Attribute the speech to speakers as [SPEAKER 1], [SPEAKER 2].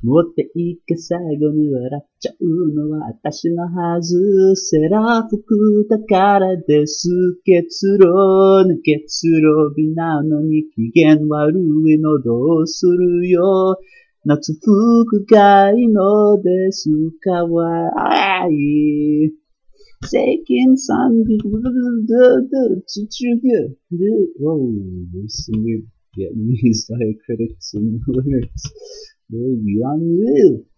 [SPEAKER 1] 持っていけ最後に笑っちゃうのは私のはず。セラ服だからです。結論日なのに機嫌悪いのどうするよ。夏服がいいのです。かわいい。最近Whoa, this is Vietnamese diacritics and lyrics. Really young.